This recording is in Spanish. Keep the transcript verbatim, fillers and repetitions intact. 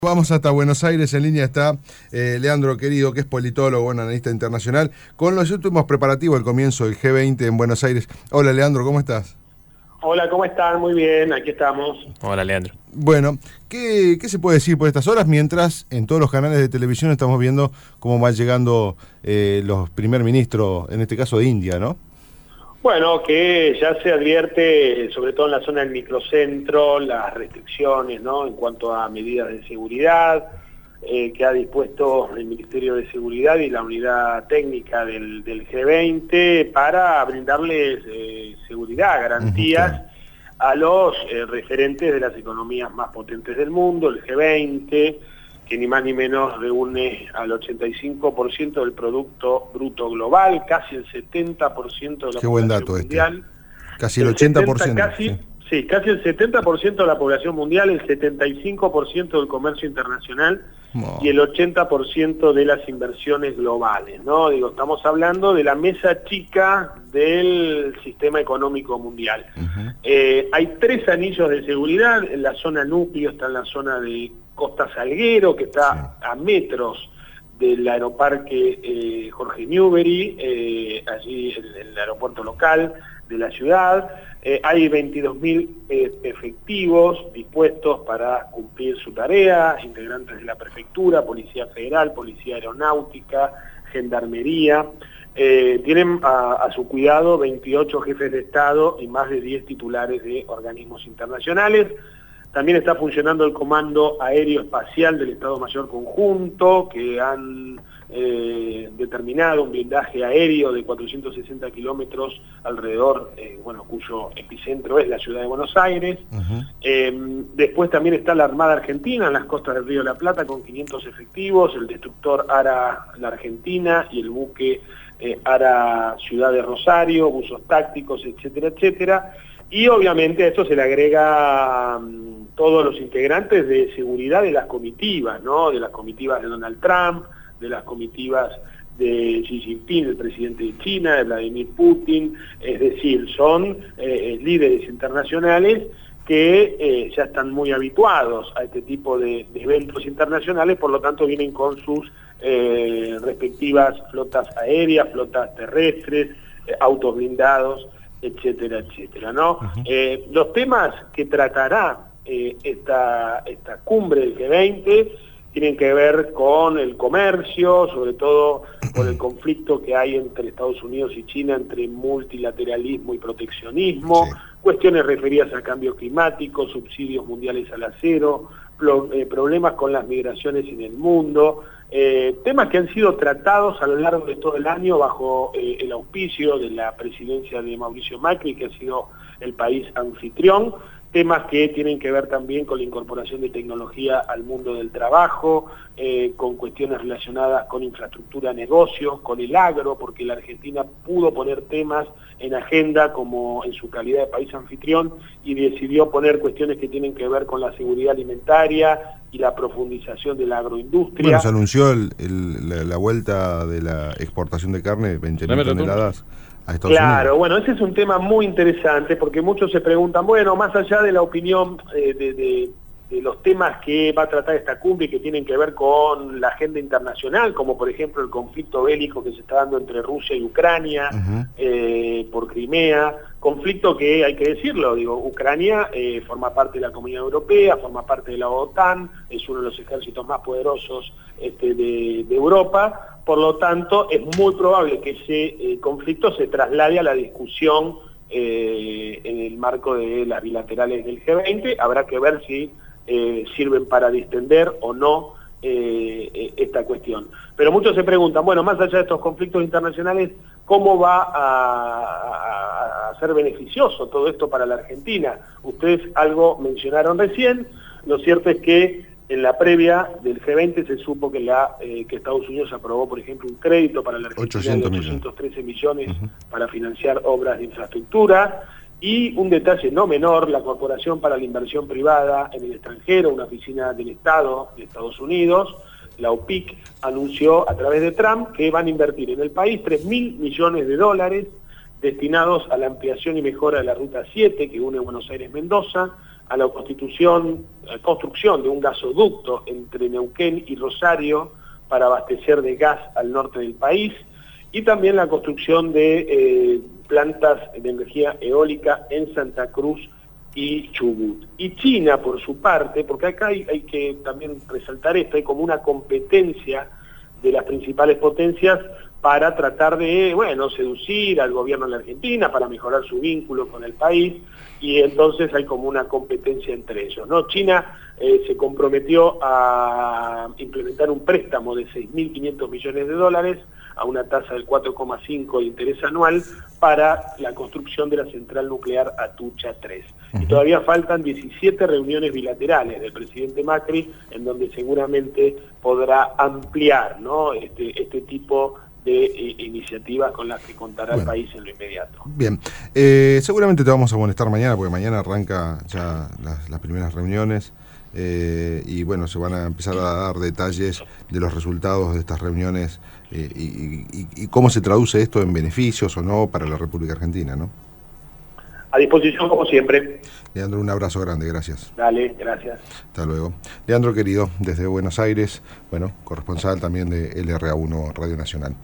Vamos hasta Buenos Aires. En línea está eh, Leandro Querido, que es politólogo, bueno, analista internacional, con los últimos preparativos del comienzo del G veinte en Buenos Aires. Hola, Leandro, ¿cómo estás? Hola, ¿cómo están? Muy bien, aquí estamos. Hola, Leandro. Bueno, ¿qué, qué se puede decir por estas horas? Mientras en todos los canales de televisión estamos viendo cómo van llegando eh, los primer ministros, en este caso de India, ¿no? Bueno, que ya se advierte, sobre todo en la zona del microcentro, las restricciones, ¿no?, en cuanto a medidas de seguridad, eh, que ha dispuesto el Ministerio de Seguridad y la unidad técnica del, del G veinte para brindarles eh, seguridad, garantías uh-huh. a los eh, referentes de las economías más potentes del mundo, el G veinte, que ni más ni menos reúne al ochenta y cinco por ciento del Producto Bruto Global, casi el setenta por ciento de la Qué población buen dato mundial. Este. Casi el, el ochenta por ciento. setenta, casi, sí. sí, casi el setenta por ciento de la población mundial, el setenta y cinco por ciento del comercio internacional oh. y el ochenta por ciento de las inversiones globales, ¿no? Digo, estamos hablando de la mesa chica del sistema económico mundial. Uh-huh. eh, hay tres anillos de seguridad. En la zona núcleo está en la zona de Costa Salguero, que está sí. a metros del aeroparque eh, Jorge Newbery, eh, allí el, el aeropuerto local de la ciudad. Eh, hay veintidós mil eh, efectivos dispuestos para cumplir su tarea, integrantes de la prefectura, Policía Federal, Policía Aeronáutica, Gendarmería. Eh, tienen a, a su cuidado veintiocho jefes de Estado y más de diez titulares de organismos internacionales. También está funcionando el Comando Aéreo Espacial del Estado Mayor Conjunto, que han eh, determinado un blindaje aéreo de cuatrocientos sesenta kilómetros alrededor, eh, bueno, cuyo epicentro es la ciudad de Buenos Aires. Uh-huh. eh, después también está la Armada Argentina en las costas del Río de la Plata con quinientos efectivos, el destructor ARA La Argentina y el buque eh, ARA Ciudad de Rosario, buzos tácticos, etcétera, etcétera. Y obviamente a esto se le agrega um, todos los integrantes de seguridad de las comitivas, ¿no? De las comitivas de Donald Trump, de las comitivas de Xi Jinping, el presidente de China, de Vladimir Putin. Es decir, son eh, líderes internacionales que eh, ya están muy habituados a este tipo de, de eventos internacionales, por lo tanto vienen con sus eh, respectivas flotas aéreas, flotas terrestres, eh, autos blindados, etcétera, etcétera, ¿no? Uh-huh. Eh, los temas que tratará eh, esta, esta cumbre del G veinte tienen que ver con el comercio, sobre todo con el conflicto que hay entre Estados Unidos y China, entre multilateralismo y proteccionismo, sí. cuestiones referidas a cambio climático, subsidios mundiales al acero, pro, eh, problemas con las migraciones en el mundo, eh, temas que han sido tratados a lo largo de todo el año bajo eh, el auspicio de la presidencia de Mauricio Macri, que ha sido el país anfitrión, temas que tienen que ver también con la incorporación de tecnología al mundo del trabajo, eh, con cuestiones relacionadas con infraestructura, negocios, con el agro, porque la Argentina pudo poner temas en agenda como en su calidad de país anfitrión y decidió poner cuestiones que tienen que ver con la seguridad alimentaria y la profundización de la agroindustria. Bueno, se anunció el, el, la, la vuelta de la exportación de carne, veinte mil toneladas. Claro, bueno, ese es un tema muy interesante porque muchos se preguntan, bueno, más allá de la opinión eh, de, de, de los temas que va a tratar esta cumbre que tienen que ver con la agenda internacional, como por ejemplo el conflicto bélico que se está dando entre Rusia y Ucrania uh-huh. eh, por Crimea, conflicto que hay que decirlo, digo, Ucrania eh, forma parte de la Comunidad Europea, forma parte de la OTAN, es uno de los ejércitos más poderosos este, de, de Europa. Por lo tanto, es muy probable que ese eh, conflicto se traslade a la discusión eh, en el marco de las bilaterales del G veinte. Habrá que ver si eh, sirven para distender o no eh, esta cuestión. Pero muchos se preguntan, bueno, más allá de estos conflictos internacionales, ¿cómo va a, a, a ser beneficioso todo esto para la Argentina? Ustedes algo mencionaron recién, lo cierto es que en la previa del G veinte se supo que, la, eh, que Estados Unidos aprobó, por ejemplo, un crédito para la Argentina de ochocientos trece millones uh-huh. para financiar obras de infraestructura, y un detalle no menor, la Corporación para la Inversión Privada en el Extranjero, una oficina del Estado de Estados Unidos, la O P I C, anunció a través de Trump que van a invertir en el país tres mil millones de dólares destinados a la ampliación y mejora de la Ruta siete, que une Buenos Aires-Mendoza, a la constitución, a la construcción de un gasoducto entre Neuquén y Rosario para abastecer de gas al norte del país, y también la construcción de eh, plantas de energía eólica en Santa Cruz y Chubut. Y China, por su parte, porque acá hay, hay que también resaltar esto, hay como una competencia de las principales potencias para tratar de, bueno, seducir al gobierno de la Argentina, para mejorar su vínculo con el país, y entonces hay como una competencia entre ellos, ¿no? China eh, se comprometió a implementar un préstamo de seis mil quinientos millones de dólares a una tasa del cuatro coma cinco de interés anual para la construcción de la central nuclear Atucha tres. Y todavía faltan diecisiete reuniones bilaterales del presidente Macri, en donde seguramente podrá ampliar, ¿no?, este, este tipo de eh, iniciativas con las que contará bueno, el país en lo inmediato. Bien, eh, seguramente te vamos a molestar mañana, porque mañana arranca ya las, las primeras reuniones, eh, y bueno, se van a empezar a dar detalles de los resultados de estas reuniones, eh, y, y, y cómo se traduce esto en beneficios o no para la República Argentina, ¿no? A disposición como siempre. Leandro, un abrazo grande, gracias. Dale, gracias. Hasta luego. Leandro querido, desde Buenos Aires, bueno, corresponsal también de L R A uno Radio Nacional.